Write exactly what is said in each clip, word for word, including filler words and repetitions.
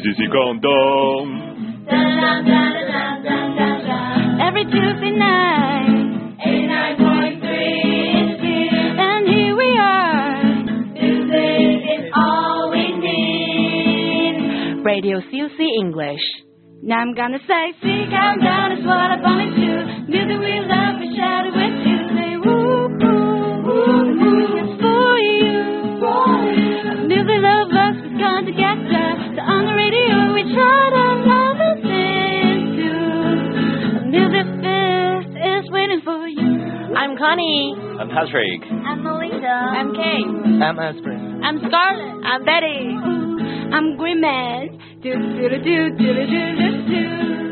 C C Countdown. Every Tuesday night, eighty-nine point three, and here we are. Music is all we need. Radio C C English. Now I'm gonna say, C Countdown is what I wanted to. Music we love, we share it with you. Say woo, woo, woo, woo, it's for you. For you. Music lovers, we've come together. So on the radio, we try to love and sing too. Music Fest is waiting for you. I'm Connie. I'm Patrick. I'm Melinda. I'm Kate. I'm Asprey. I'm Scarlett. I'm Betty. I'm Green Man. Do do do do do do do do.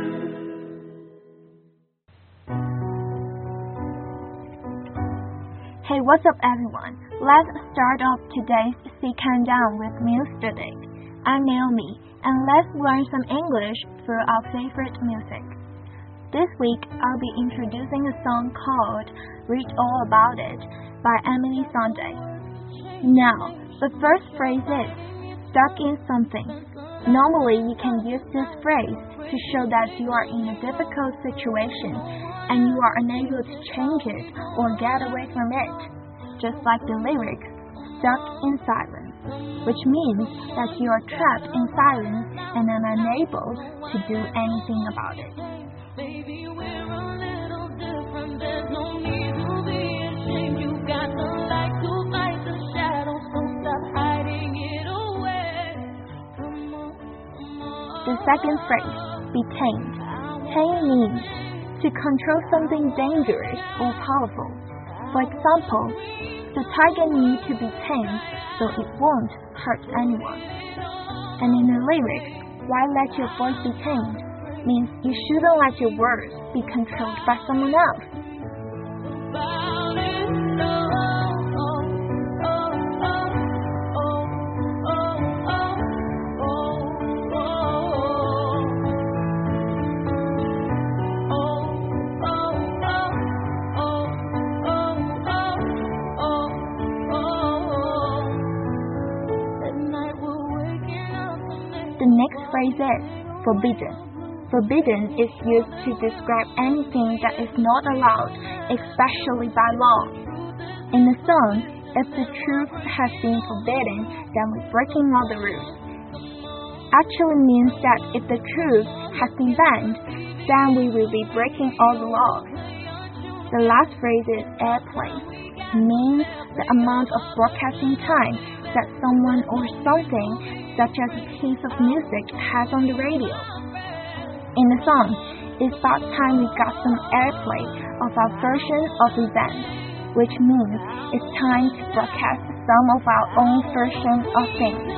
Hey, what's up, everyone? Let's start off today's C Countdown with Music. I'm Naomi, and let's learn some English through our favorite music. This week, I'll be introducing a song called "Read All About It" by Emily Sandé. Now, the first phrase is "stuck in something." Normally, you can use this phrase to show that you are in a difficult situation and you are unable to change it or get away from it, just like the lyrics, "stuck in silence," which means that you are trapped in silence and are unable to do anything about it. Baby, we're a little different. There's no need to be ashamed. You got the light to fight the shadows, so stop hiding it away. Come on, come on. The second phrase, be tamed. Tame means to control something dangerous or powerful. For example, the tiger needs to be tamed so it won't hurt anyone. And in the lyrics, "Why let your voice be tamed?" means you shouldn't let your words be controlled by someone else. The next phrase is forbidden. Forbidden is used to describe anything that is not allowed, especially by law. In the song, if the truth has been forbidden, then we're breaking all the rules. Actually means that if the truth has been banned, then we will be breaking all the laws. The last phrase is airplay. Means the amount of broadcasting time that someone or something, such as a piece of music, has on the radio. In the song, it's about time we got some airplay of our version of events, which means it's time to broadcast some of our own version of things.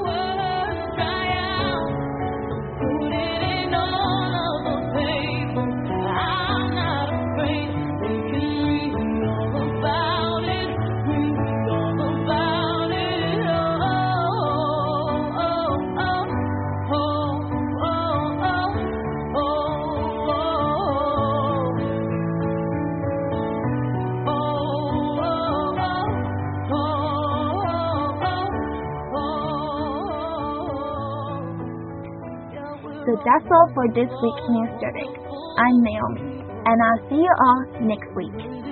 So that's all for this week's Music. I'm Naomi, and I'll see you all next week.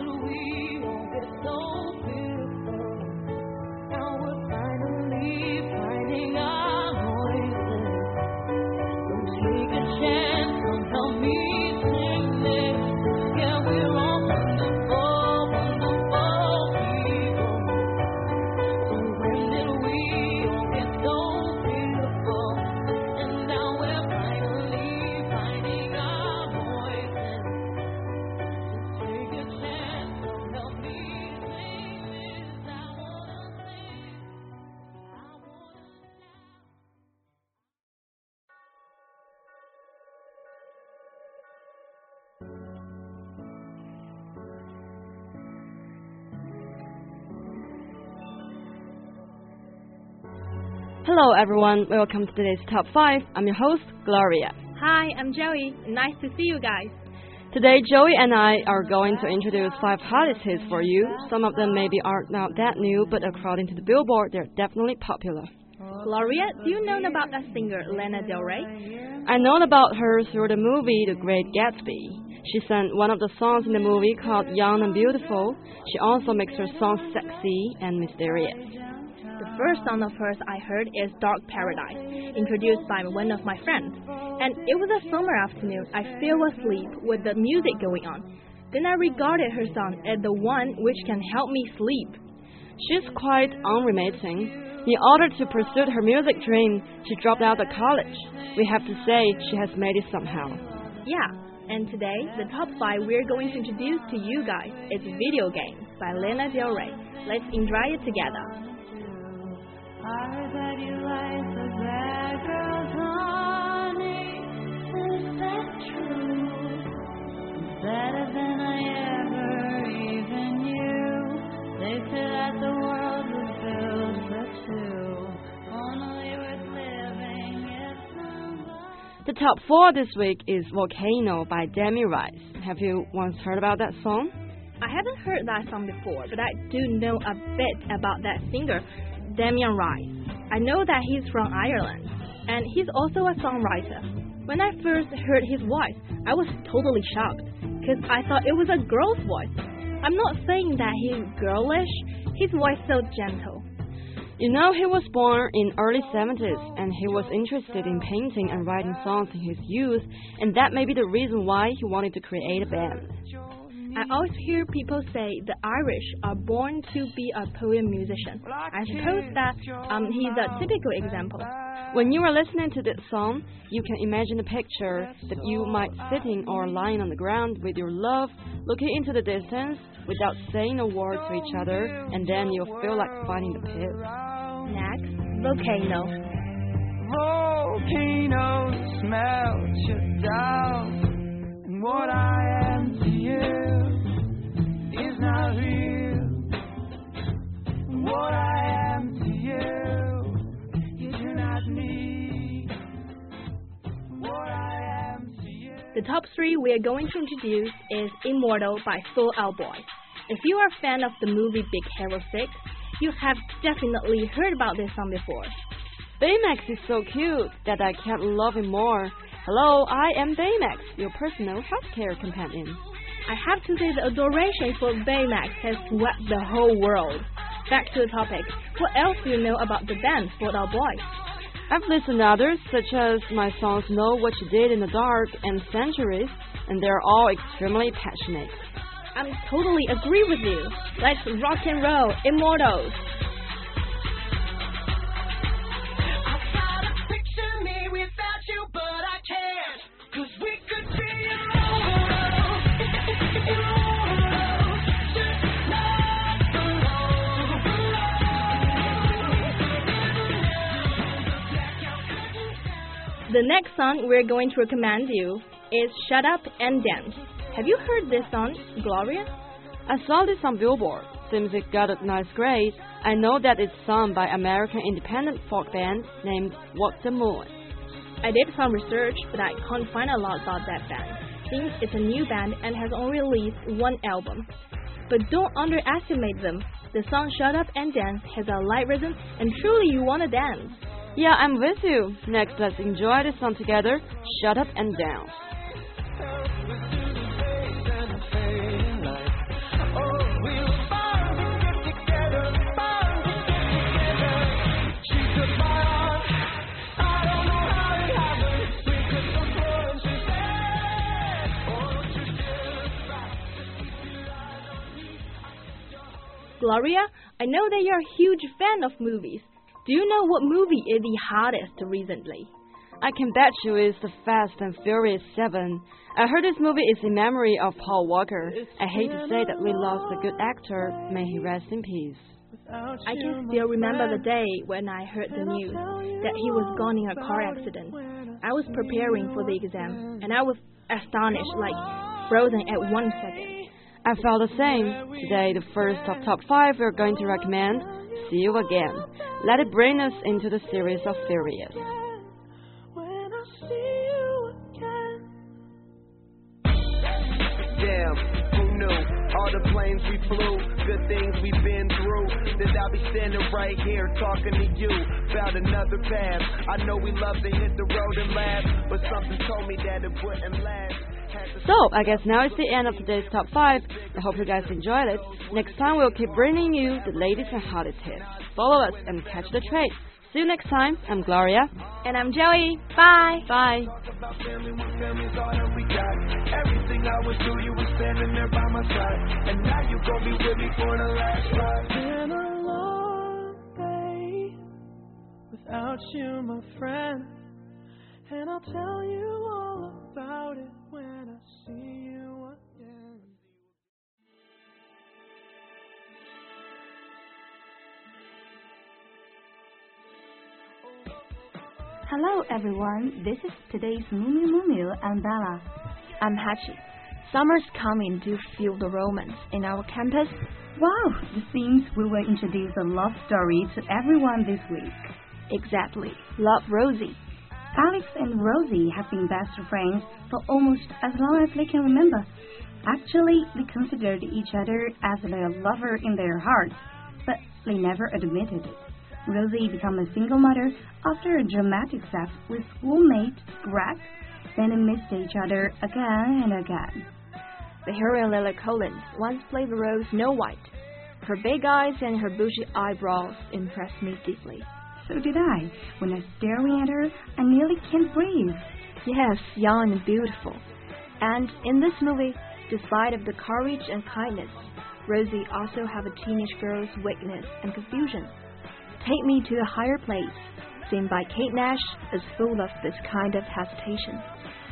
Hello everyone, welcome to today's Top five. I'm your host, Gloria. Hi, I'm Joey. Nice to see you guys. Today, Joey and I are going to introduce five hottest hits for you. Some of them maybe are not that new, but according to the Billboard, they're definitely popular. Gloria, do you know about that singer Lana Del Rey? I know about her through the movie The Great Gatsby. She sang one of the songs in the movie called Young and Beautiful. She also makes her songs sexy and mysterious. The first song of hers I heard is Dark Paradise, introduced by one of my friends. And it was a summer afternoon. I fell asleep with the music going on. Then I regarded her song as the one which can help me sleep. She's quite unremitting. In order to pursue her music dream, she dropped out of college. We have to say she has made it somehow. Yeah, and today, the top five we're going to introduce to you guys is Video Games by Lana Del Rey. Let's enjoy it together. I heard that you like the bad girls, honey. Is that true? Better than I ever even knew. They said that the world was built for two. Only worth living if somebody... The top four this week is Volcano by Damien Rice. Have you once heard about that song? I haven't heard that song before, but I do know a bit about that singer, Damien Rice. I know that he's from Ireland, and he's also a songwriter. When I first heard his voice, I was totally shocked, because I thought it was a girl's voice. I'm not saying that he's girlish, his voice so gentle. You know, he was born in early seventies, and he was interested in painting and writing songs in his youth, and that may be the reason why he wanted to create a band. I always hear people say the Irish are born to be a poem musician. I suppose that um, he's a typical example. When you are listening to this song, you can imagine a picture that you might sitting or lying on the ground with your love, looking into the distance without saying a word to each other, and then you'll feel like finding the pit. Next, Volcano. Volcanoes melt you down, and what I am to you is not real. What I am to you, you do not need. What I am to you. The top three we are going to introduce is Immortal by Fall Out Boy. If you are a fan of the movie Big Hero six, you have definitely heard about this song before. Baymax is so cute that I can't love him more. Hello, I am Baymax, your personal healthcare companion. I have to say the adoration for Baymax has swept the whole world. Back to the topic. What else do you know about the band Fall Out Boy? I've listened to others, such as my songs Know What You Did in the Dark and Centuries, and they're all extremely passionate. I totally agree with you. Let's rock and roll, Immortals. The next song we're going to recommend you is Shut Up and Dance. Have you heard this song, Gloria? I saw this on Billboard. Seems it got a nice grade. I know that it's sung by American independent folk band named Walk the Moon. I did some research, but I can't find a lot about that band. Seems it's a new band and has only released one album. But don't underestimate them. The song Shut Up and Dance has a light rhythm and truly you want to dance. Yeah, I'm with you. Next, let's enjoy this song together. Shut Up and Dance. Gloria, I know that you're a huge fan of movies. Do you know what movie is the hottest recently? I can bet you it's the Fast and Furious seven. I heard this movie is in memory of Paul Walker. I hate to say that we lost a good actor. May he rest in peace. I can still remember the day when I heard the news that he was gone in a car accident. I was preparing for the exam, and I was astonished, like frozen at one second. I felt the same. Today, the first of top five we're going to recommend, See You Again. Let it bring us into the series of Furious. When I see you again. Damn, who knew? all the planes we flew, good things we've been through. That I'll be standing right here talking to you about another path. I know we love to hit the road and laugh, but something told me that it wouldn't last. So, I guess now it's the end of today's top five. I hope you guys enjoyed it. Next time we'll keep bringing you the latest and hottest hits. Follow us and catch the train. See you next time. I'm Gloria. And I'm Joey. Bye. Bye. Everything I would do, you were standing there by my side. And now you gon' be with me for the last ride. Been a long day without you, my friend. And I'll tell you all about it when I see you again. Hello everyone, this is today's Mumu Mumu and Bella. I'm Hachi. Summer's coming to fuel the romance in our campus. Wow, this means we will introduce a love story to everyone this week. Exactly. Love Rosie. Alex and Rosie have been best friends for almost as long as they can remember. Actually, they considered each other as their lover in their hearts, but they never admitted it. Rosie became a single mother after a dramatic sex with schoolmate Greg. Then they missed each other again and again. The heroine Lily Collins once played the role Snow White. Her big eyes and her bushy eyebrows impressed me deeply. So did I. When I staring at her, I nearly can't breathe. Yes, young and beautiful. And in this movie, despite of the courage and kindness, Rosie also have a teenage girl's weakness and confusion. Take Me to a Higher Place, seen by Kate Nash, is full of this kind of hesitation.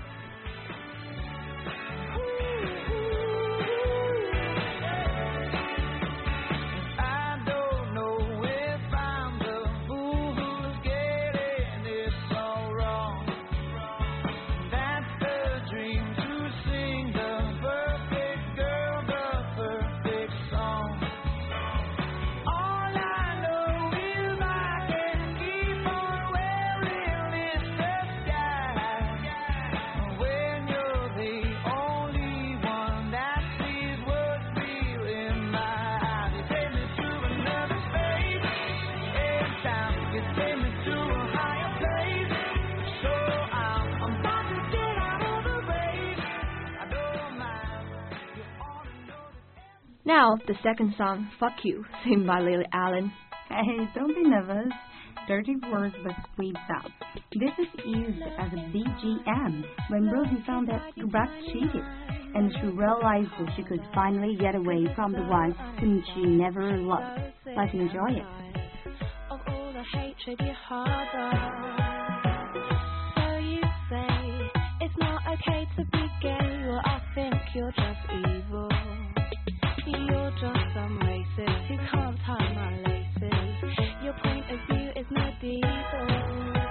Now, the second song, Fuck You, sung by Lily Allen. Hey, don't be nervous. Dirty words but sweet sound. This is used as a B G M when Rosie found that Greg cheated, and she realized that she could finally get away from the one whom she never loved. Let's enjoy it. Of all the hatred you harbor, so you say it's not okay to be gay. Well, I think you're just evil. You're just some racist who can't tie my laces. Your point of view is medieval.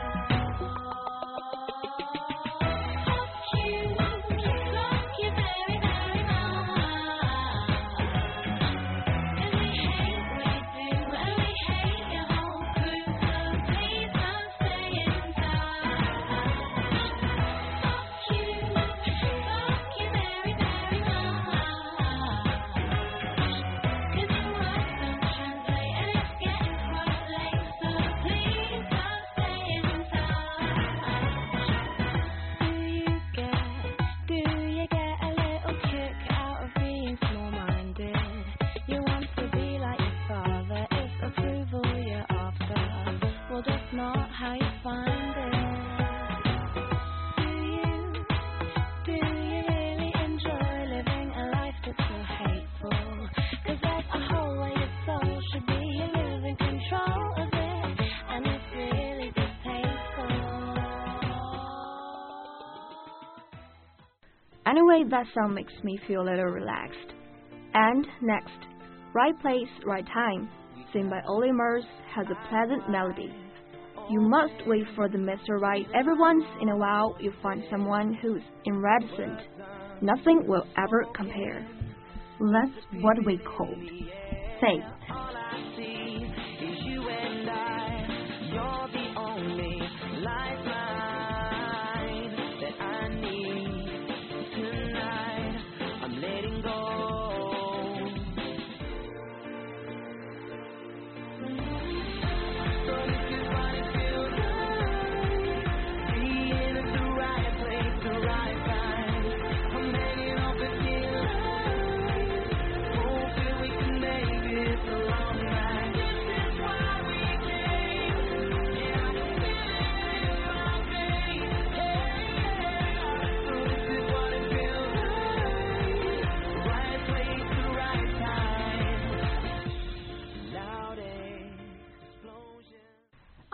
Anyway, that song makes me feel a little relaxed. And next, Right Place, Right Time, sung by Ollie Murs, has a pleasant melody. You must wait for the Mister Right. Every once in a while, you find someone who's iridescent. Nothing will ever compare. That's what we call faith. Letting go.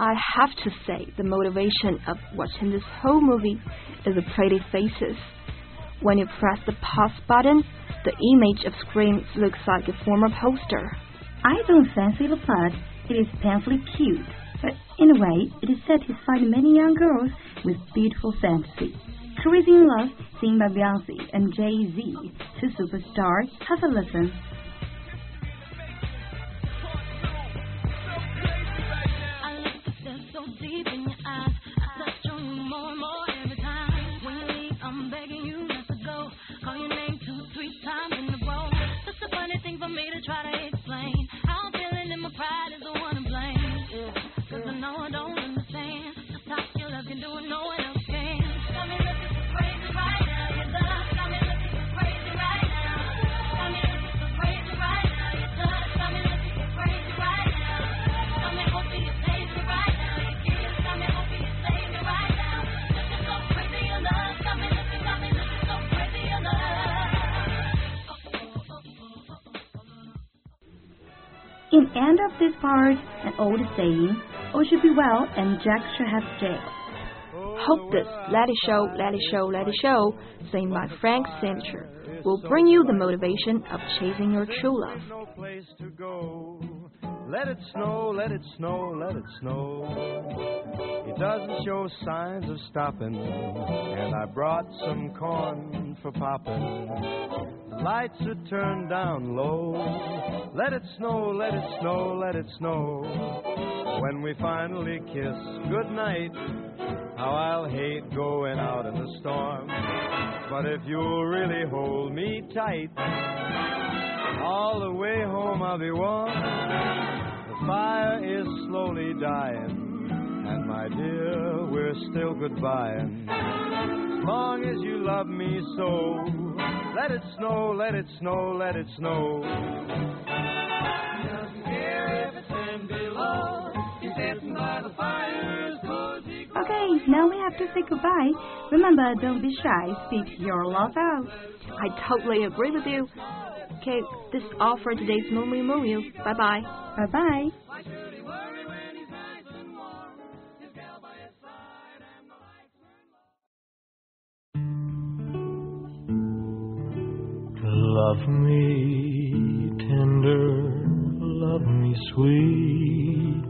I have to say the motivation of watching this whole movie is the pretty faces. When you press the pause button, the image of Scream looks like a former poster. I don't fancy the plot. It is painfully cute, but in a way, it is satisfied many young girls with beautiful fantasy. Crazy in Love, sung by Beyonce and Jay-Z, two superstars. Have a listen. In the end of this part, an old saying, all should be well and Jack should have jail. Hope this Let It Show, Let It Show, Let It Show, sung by Frank Sinatra, will bring you the motivation of chasing your true love. No place to go. Let it snow, let it snow, let it snow. It doesn't show signs of stopping, and I brought some corn for popping. The lights are turned down low. Let it snow, let it snow, let it snow. When we finally kiss goodnight, how I'll hate going out in the storm. But if you'll really hold me tight, all the way home I'll be warm. The fire is slowly dying, and my dear, we're still goodbying. As long as you love me so, let it snow, let it snow, let it snow. Doesn't care if it's ten below. He's sitting by the fire's cozy. Okay, now we have to say goodbye. Remember, don't be shy. Speak your love out. I totally agree with you. Okay, this is all for today's Moo Moo. Bye bye. Bye bye. Love me tender, love me sweet,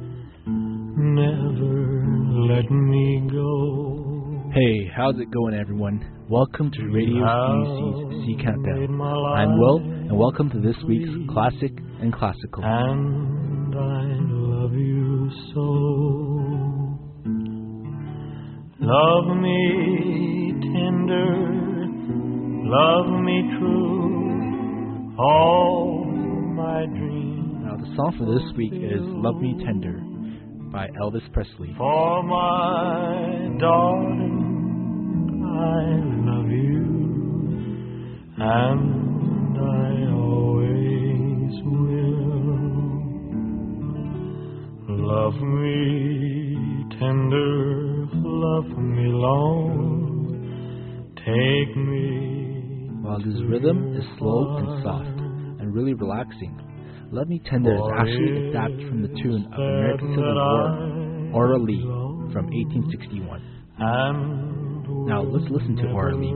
never let me go. Hey, how's it going, everyone? Welcome to Radio C U C's C Countdown. I'm Will, and welcome to this week's Classic and Classical. And I love you so. Love me tender, love me true, all my dreams. Now, the song for this week is Love Me Tender by Elvis Presley. For my darling, I love you, and I always will. Love me tender, love me long, take me. While this rhythm is slow and soft and really relaxing, Love Me Tender is actually adapted from the tune of American Civil War, Aura Lee, from eighteen sixty-one. Now let's listen to Aura Lee.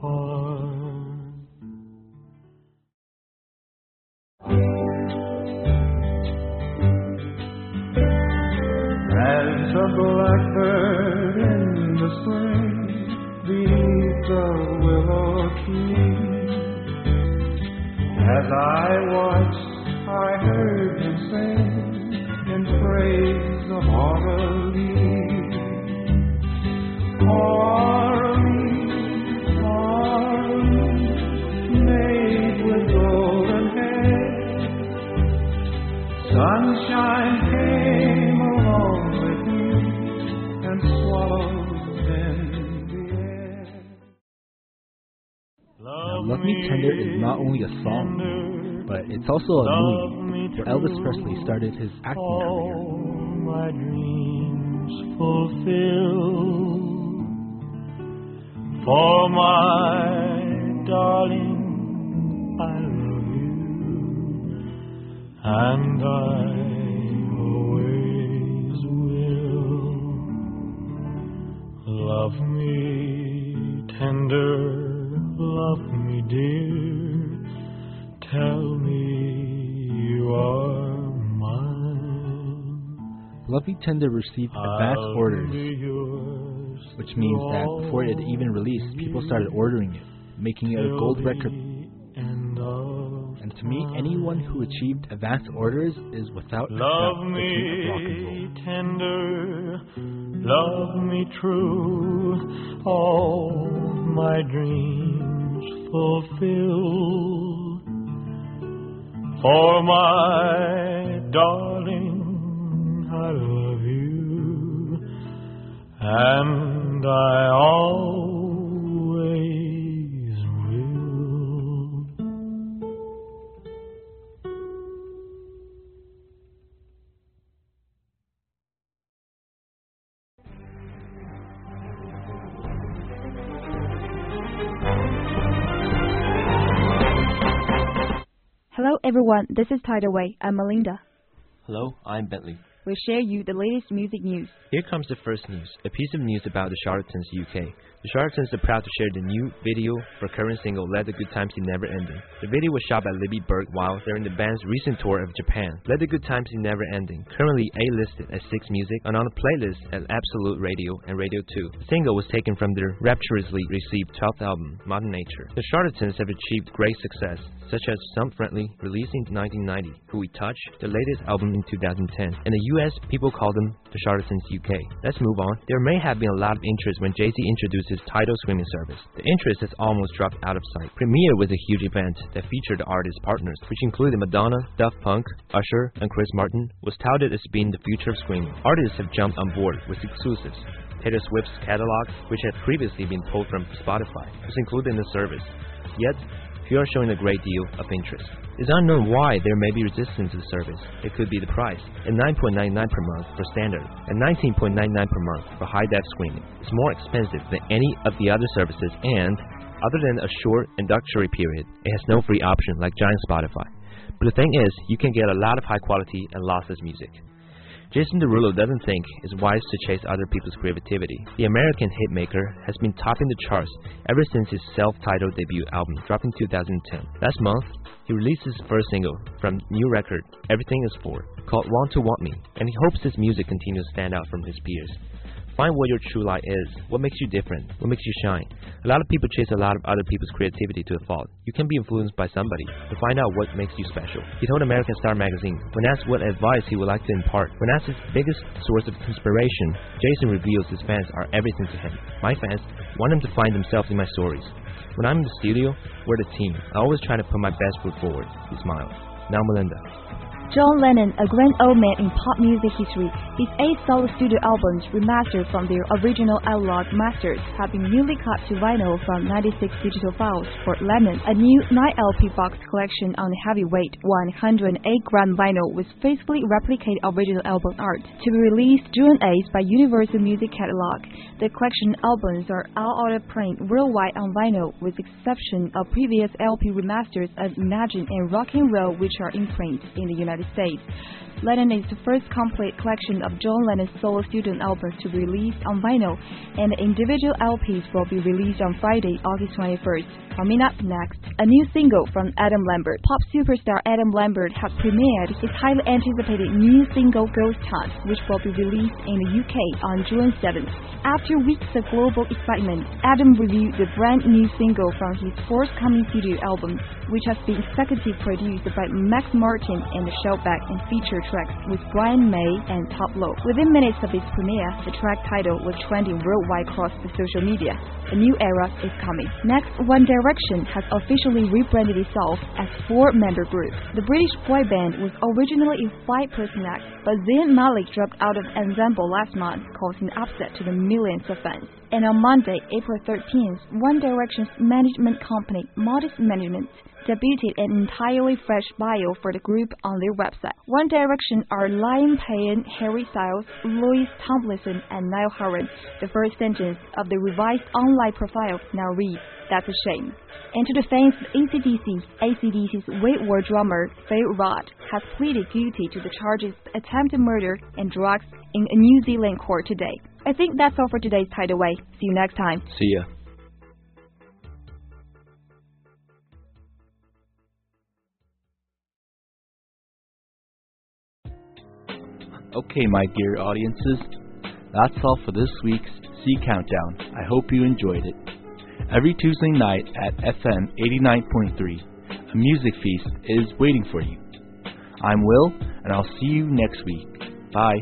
As a blackbird in the spring beneath the willow tree, as I watched, I heard him sing in praise of Aura Lee. Aura Lee, Aura Lee, made with golden hair. Sunshine came along with you and swallowed in the air. Now, Love Me Tender is not only a song, but it's also a movie where Elvis Presley started his acting career. My dreams fulfilled, for my darling, I love you, and I always will. Love me tender, love me dear, tell me you are mine. Love Me Tender received advance orders, which means that before it even released, people started ordering it, making it a gold record. And to me, anyone who achieved advance orders is without a doubt the king of rock and roll. Tender, love me true, all my dreams fulfill. For my darling, I love you, and I always will. Hello everyone, this is Tidal Way. I'm Melinda. Hello, I'm Bentley. We'll share you the latest music news. Here comes the first news, a piece of news about the Charlatans U K. The Charlatans are proud to share the new video for current single Let the Good Times Be Never Ending. The video was shot by Libby Berg while they're in the band's recent tour of Japan. Let the Good Times Be Never Ending, currently A-listed at Six Music and on a playlist at Absolute Radio and Radio two. The single was taken from their rapturously received twelfth album, Modern Nature. The Charlatans have achieved great success, such as Some Friendly, released in nineteen ninety, Who We Touch, the latest album in two thousand ten. In the U S, people call them the Charlatans U K. Let's move on. There may have been a lot of interest when Jay-Z introduced his Tidal streaming service. The interest has almost dropped out of sight. Premiere was a huge event that featured the artist's partners, which included Madonna, Daft Punk, Usher, and Chris Martin, was touted as being the future of streaming. Artists have jumped on board with exclusives. Taylor Swift's catalog, which had previously been pulled from Spotify, was included in the service. Yet, few are showing a great deal of interest. It's unknown why there may be resistance to the service. It could be the price, at nine point nine nine per month for standard, and nineteen point nine nine per month for high-def streaming. It's more expensive than any of the other services, and, other than a short introductory period, it has no free option like giant Spotify. But the thing is, you can get a lot of high-quality and lossless music. Jason Derulo doesn't think it's wise to chase other people's creativity. The American hitmaker has been topping the charts ever since his self-titled debut album dropped in two thousand ten. Last month, he released his first single from new record, Everything Is For, called Want to Want Me, and he hopes his music continues to stand out from his peers. Find what your true light is, what makes you different, what makes you shine. A lot of people chase a lot of other people's creativity to a fault. You can be influenced by somebody to find out what makes you special. He told American Star magazine, when asked what advice he would like to impart, when asked his biggest source of inspiration, Jason reveals his fans are everything to him. My fans want him to find themselves in my stories. When I'm in the studio, we're the team. I always try to put my best foot forward. He smiled. Now Melinda. John Lennon, a grand old man in pop music history, his eight solo studio albums remastered from their original analog masters have been newly cut to vinyl from ninety-six digital files for Lennon. A new nine L P box collection on heavyweight one hundred eight gram vinyl with faithfully replicated original album art. To be released June eighth by Universal Music Catalog, the collection albums are all out of print worldwide on vinyl, with the exception of previous L P remasters of Imagine and Rock and Roll, which are in print in the United States. Lennon is the first complete collection of John Lennon's solo studio albums to be released on vinyl, and the individual L Ps will be released on Friday, August twenty-first. Coming up next, a new single from Adam Lambert. Pop superstar Adam Lambert has premiered his highly anticipated new single Ghost Hunt, which will be released in the U K on June seventh. After weeks of global excitement, Adam reviewed the brand new single from his forthcoming studio album, which has been executive produced by Max Martin and Shellback, and feature tracks with Brian May and Top Low. Within minutes of its premiere, the track title was trending worldwide across the social media. A new era is coming. Next, One Direction has officially rebranded itself as four-member group. The British boy band was originally a five-person act, but Zayn Malik dropped out of Ensemble last month, causing upset to the millions of fans. And on Monday, April thirteenth, One Direction's management company, Modest Management, debuted an entirely fresh bio for the group on their website. One Direction are Liam Payne, Harry Styles, Louis Tomlinson, and Niall Horan. The first sentence of the revised online profile now reads, "That's a shame." And to the fans of A C D C, A C D C's Waitward drummer Phil Rudd has pleaded guilty to the charges of attempted murder and drugs in a New Zealand court today. I think that's all for today's Hideaway. See you next time. See ya. Okay, my dear audiences, that's all for this week's C Countdown. I hope you enjoyed it. Every Tuesday night at F M eighty-nine point three, a music feast is waiting for you. I'm Will, and I'll see you next week. Bye.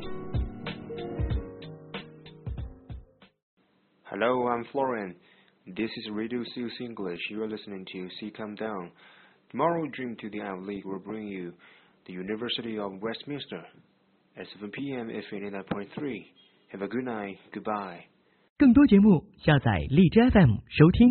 Hello, I'm Florian. This is Radio C U C English. You are listening to C Countdown. Tomorrow, Dream to the Ivy League will bring you the University of Westminster. At seven p m F M eighty-nine point three. Have a good night. Goodbye. 更多节目下载荔枝 F M 收听。